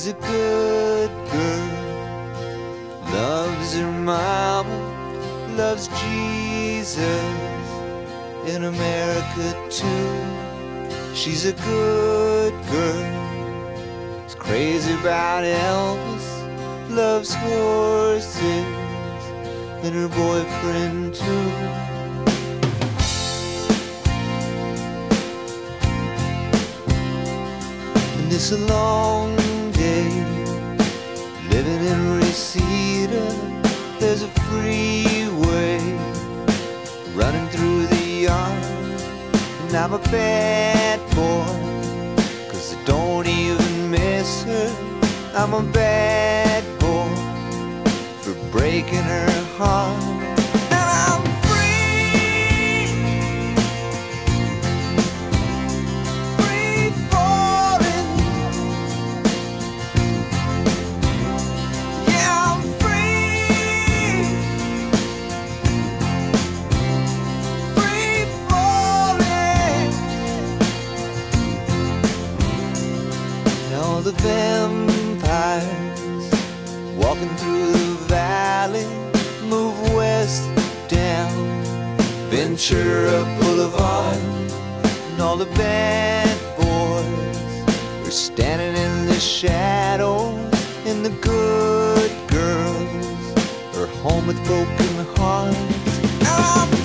She's a good girl, loves her mama, loves Jesus, in America too. She's a good girl, is crazy about Elvis, loves horses, and her boyfriend too. And it's a long day living in Reseda. There's a freeway running through the yard, and I'm a bad boy, 'cause I don't even miss her. I'm a bad boy for breaking her heart. And I'm free, free falling. Yeah, I'm free, free falling. And all the vampires walking through the valley move west down Ventura Boulevard, and all the bad boys are standing in the shadows, and the good girls are home with broken hearts. And I'm